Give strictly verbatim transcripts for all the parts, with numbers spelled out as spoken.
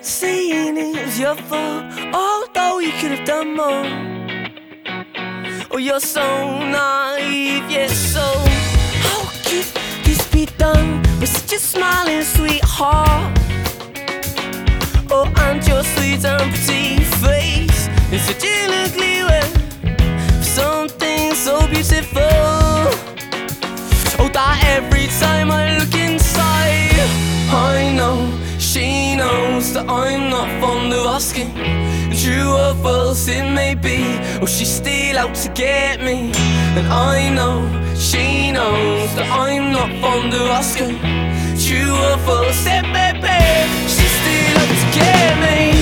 start saying it was your fault, although you could have done more. Oh, you're so naive, yet so. How could this be done with such a smiling sweetheart? Oh, and your sweet and pretty face is such an ugly way for something so beautiful. Oh, that every time I look inside, I know she knows that I'm not fond of asking. True or false it may be, oh, she's still out to get me. And I know she knows that I'm not fond of asking. True or false it may be, she's still out to get me.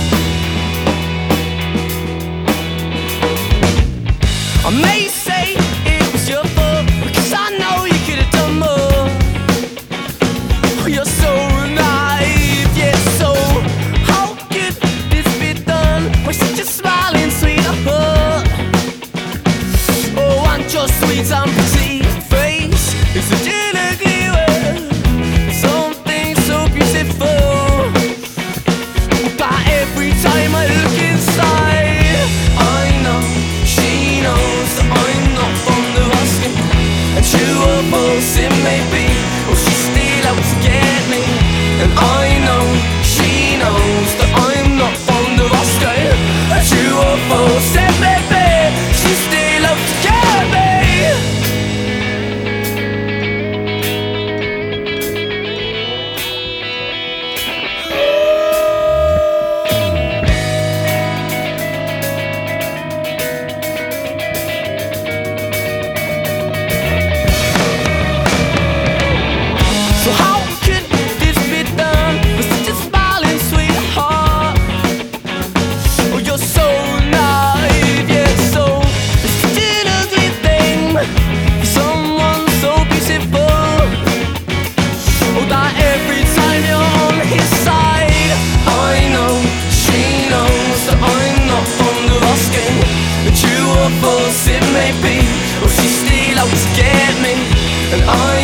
I may say it was your fault, because I know you could have done more. Oh, you're so naive, yeah, so how could this be done with such a smiling sweetheart? Oh, and your sweet and pretty face is such an ugly way, something so beautiful. But every time I look inside, I know she knows that I'm not fond of asking. And true or false it may be, oh, she's still out to get me. And I know she knows that I'm not fond of asking. And true or false it may be, she's still out to get me. So how could this be done with such a smiling sweetheart? Oh, you're so naive, yeah, so it's such an ugly thing for someone so beautiful. Oh, that every time you're on his side, I know she knows that I'm not fond of asking. But true or false it may be, oh, she's still out to get me. And I